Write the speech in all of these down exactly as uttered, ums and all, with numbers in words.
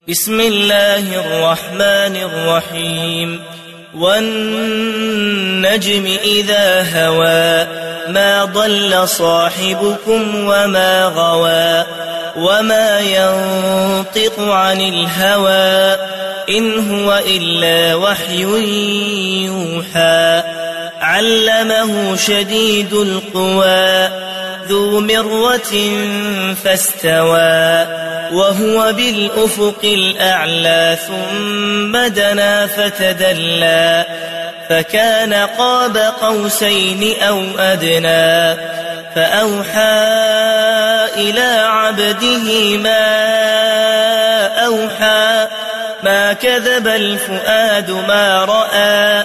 بسم الله الرحمن الرحيم والنجم إذا هوى ما ضل صاحبكم وما غوى وما ينطق عن الهوى إن هو إلا وحي يوحى علمه شديد القوى ذو مرة فاستوى وهو بالأفق الأعلى ثم دنا فتدلى فكان قاب قوسين أو أدنى فأوحى إلى عبده ما أوحى ما كذب الفؤاد ما رأى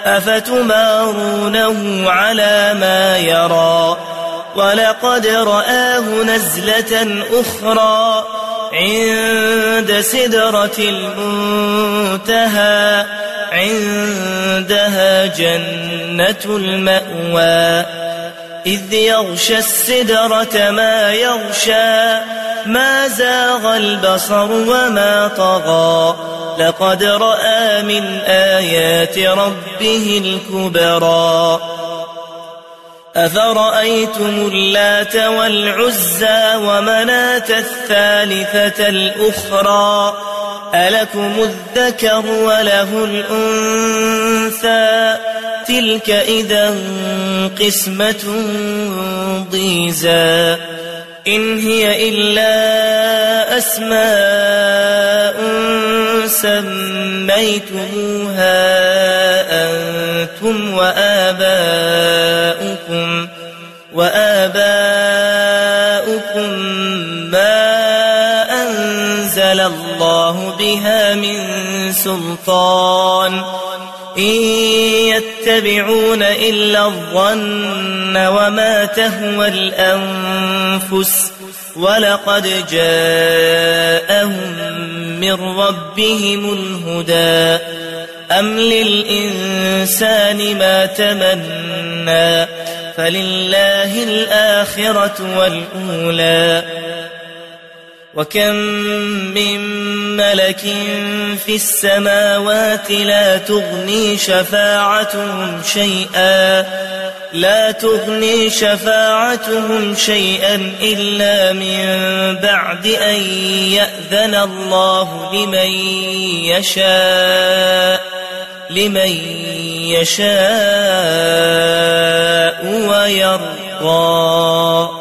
أفتمارونه على ما يرى ولقد رآه نزلة أخرى عند سدرة المنتهى عندها جنة المأوى إذ يغشى السدرة ما يغشى ما زاغ البصر وما طغى لقد رأى من آيات ربه الكبرى أفرأيتم اللات والعزى ومناة الثالثة الأخرى ألكم الذكر وله الأنثى تلك إذا قسمة ضيزى إن هي إلا أسماء سميتموها أنتم وآباؤكم وآباؤكم ما أنزل الله بها من سلطان إن يتبعون إلا الظن وما تهوى الأنفس ولقد جاءهم من ربهم الهدى أم للإنسان ما تمنى فلله الآخرة والأولى وكم من ملك في السماوات لا تغني شفاعتهم شيئا لا تغني شفاعتهم شيئا إلا من بعد أن يأذن الله لمن يشاء لمن يشاء ويرضى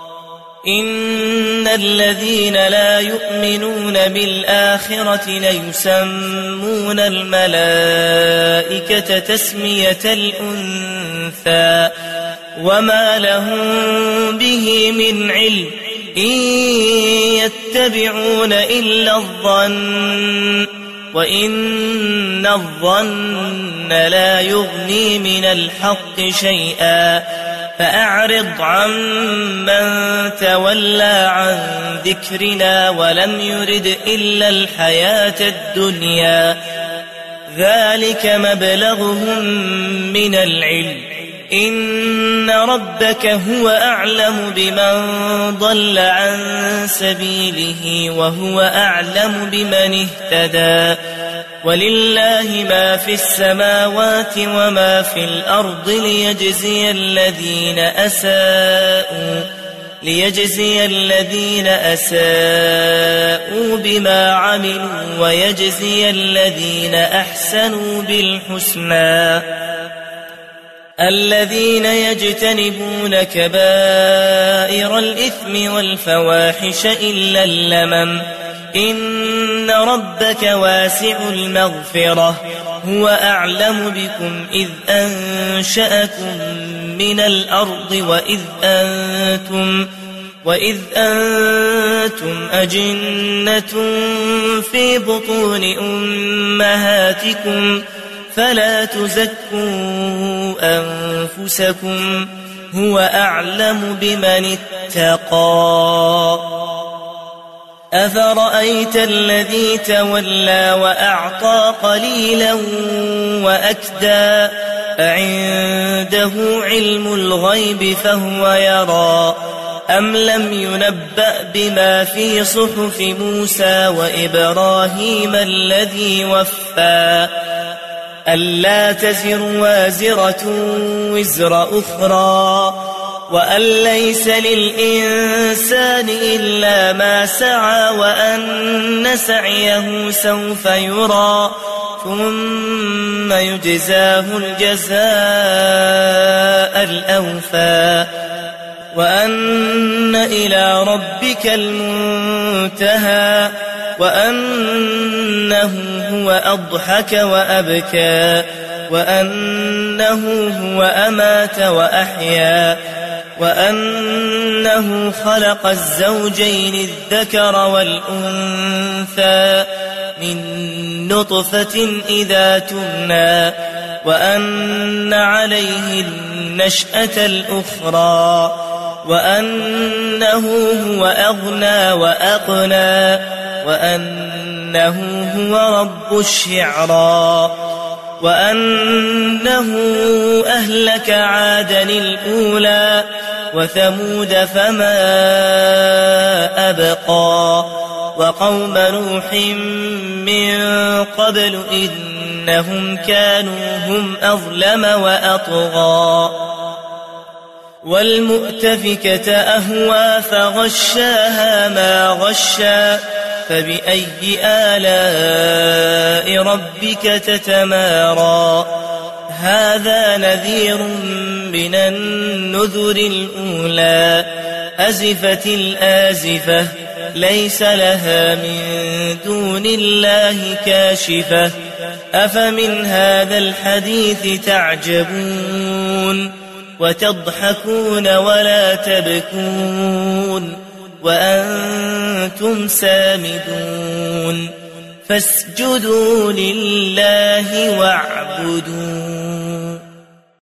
إن الذين لا يؤمنون بالآخرة ليسمون الملائكة تسمية الأنثى وما لهم به من علم إن يتبعون إلا الظن وإن الظن لا يغني من الحق شيئا فأعرض عن من تولى عن ذكرنا ولم يرد إلا الحياة الدنيا ذلك مبلغهم من العلم إن ربك هو أعلم بمن ضل عن سبيله وهو أعلم بمن اهتدى ولله ما في السماوات وما في الأرض ليجزي الذين أساءوا ليجزي الذين أساءوا بما عملوا ويجزي الذين أحسنوا بالحسنى الذين يجتنبون كبائر الإثم والفواحش إلا اللمم إن ربك واسع المغفرة هو أعلم بكم إذ أنشأكم من الأرض وإذ أنتم وإذ أنتم أجنة في بطون أمهاتكم فلا تزكوا أنفسكم هو أعلم بمن اتقى أفرأيت الذي تولى وأعطى قليلا وأكدى أعنده علم الغيب فهو يرى أم لم ينبأ بما في صحف موسى وإبراهيم الذي وفى ألا تزر وازرة وزر أخرى وأن ليس للإنسان إلا ما سعى وأن سعيه سوف يرى ثم يجزاه الجزاء الأوفى وأن إلى ربك المنتهى وأنه هو أضحك وأبكى وأنه هو أمات وأحيا وأنه خلق الزوجين الذكر والأنثى من نطفة إذا تمنى وأن عليه النشأة الأخرى وأنه هو أغنى وأقنى وأنه هو رب الشعرى وأنه أهلك عادا الأولى وثمود فما أبقى وقوم نوح من قبل إنهم كانوا هم أظلم وأطغى والمؤتفكة أهوى فغشاها ما غشا فبأي آلاء ربك تتمارى هذا نذير من النذر الأولى أزفت الآزفة ليس لها من دون الله كاشفة أفمن هذا الحديث تعجبون وتضحكون ولا تبكون وأنتم سامدون فاسجدوا لله واعبدون